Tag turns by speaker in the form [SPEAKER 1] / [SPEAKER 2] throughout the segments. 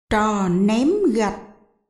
[SPEAKER 1] Trò ném gạch.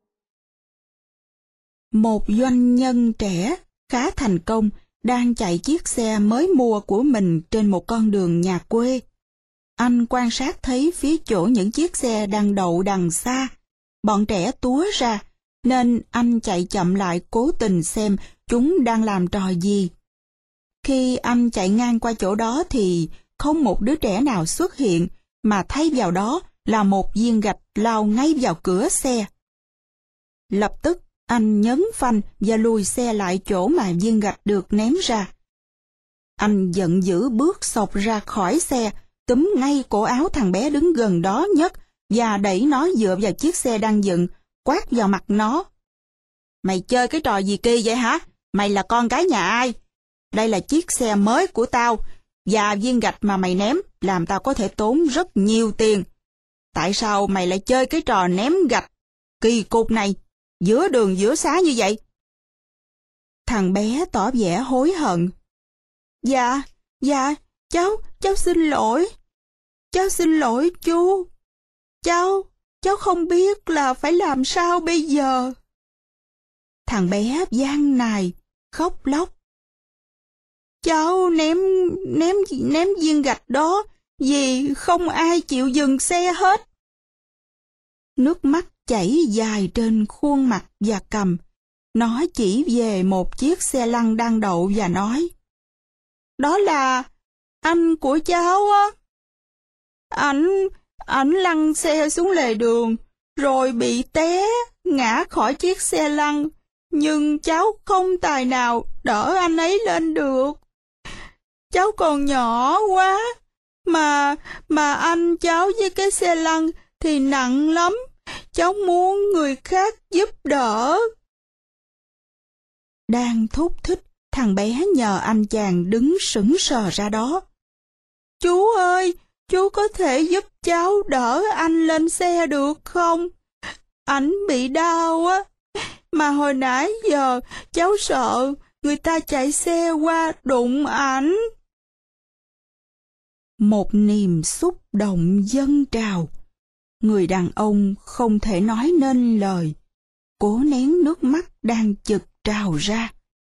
[SPEAKER 1] Một doanh nhân trẻ khá thành công đang chạy chiếc xe mới mua của mình trên một con đường nhà quê. Anh quan sát thấy phía chỗ những chiếc xe đang đậu đằng xa, bọn trẻ túa ra, nên anh chạy chậm lại cố tình xem chúng đang làm trò gì. Khi anh chạy ngang qua chỗ đó thì không một đứa trẻ nào xuất hiện, mà thay vào đó là một viên gạch lao ngay vào cửa xe. Lập tức anh nhấn phanh và lùi xe lại chỗ mà viên gạch được ném ra. Anh giận dữ bước xộc ra khỏi xe, túm ngay cổ áo thằng bé đứng gần đó nhất và đẩy nó dựa vào chiếc xe đang dựng, quát vào mặt nó. Mày chơi cái trò gì kỳ vậy hả? Mày là con cái nhà ai? Đây là chiếc xe mới của tao, và viên gạch mà mày ném làm tao có thể tốn rất nhiều tiền. Tại sao mày lại chơi cái trò ném gạch kỳ cục này giữa đường giữa xá như vậy? Thằng bé tỏ vẻ hối hận. Dạ, cháu xin lỗi. Cháu xin lỗi chú. Cháu không biết là phải làm sao bây giờ. Thằng bé van nài, khóc lóc. Cháu ném viên gạch đó vì không ai chịu dừng xe hết. Nước mắt chảy dài trên khuôn mặt và cằm. Nó chỉ về một chiếc xe lăn đang đậu và nói. Đó là anh của cháu á. Ảnh lăn xe xuống lề đường, rồi bị té, ngã khỏi chiếc xe lăn. Nhưng cháu không tài nào đỡ anh ấy lên được. Cháu còn nhỏ quá, mà anh cháu với cái xe lăn thì nặng lắm. Cháu muốn người khác giúp đỡ. Đang thúc thích, thằng bé nhờ anh chàng đứng sững sờ ra đó. Chú ơi, chú có thể giúp cháu đỡ anh lên xe được không? Ảnh bị đau á, mà hồi nãy giờ cháu sợ người ta chạy xe qua đụng ảnh. Một niềm xúc động dâng trào. Người đàn ông không thể nói nên lời, cố nén nước mắt đang chực trào ra.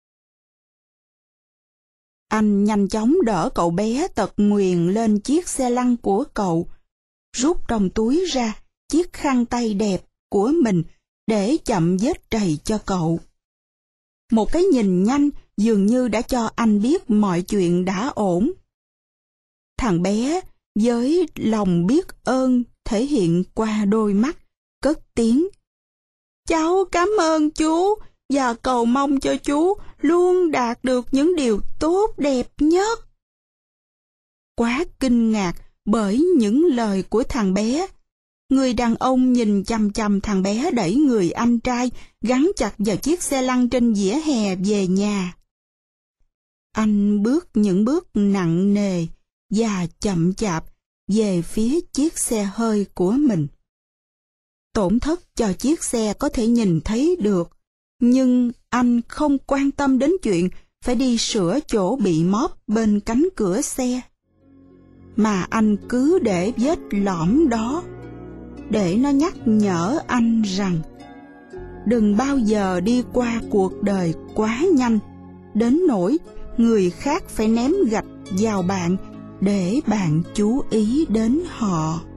[SPEAKER 1] Anh nhanh chóng đỡ cậu bé tật nguyền lên chiếc xe lăn của cậu, rút trong túi ra chiếc khăn tay đẹp của mình để chậm vết trầy cho cậu. Một cái nhìn nhanh dường như đã cho anh biết mọi chuyện đã ổn. Thằng bé với lòng biết ơn thể hiện qua đôi mắt, cất tiếng. Cháu cảm ơn chú và cầu mong cho chú luôn đạt được những điều tốt đẹp nhất. Quá kinh ngạc bởi những lời của thằng bé, người đàn ông nhìn chằm chằm thằng bé đẩy người anh trai gắn chặt vào chiếc xe lăn trên vỉa hè về nhà. Anh bước những bước nặng nề và chậm chạp về phía chiếc xe hơi của mình. Tổn thất cho chiếc xe có thể nhìn thấy được, nhưng anh không quan tâm đến chuyện phải đi sửa chỗ bị móp bên cánh cửa xe. Mà anh cứ để vết lõm đó, để nó nhắc nhở anh rằng đừng bao giờ đi qua cuộc đời quá nhanh, đến nỗi người khác phải ném gạch vào bạn để bạn chú ý đến họ.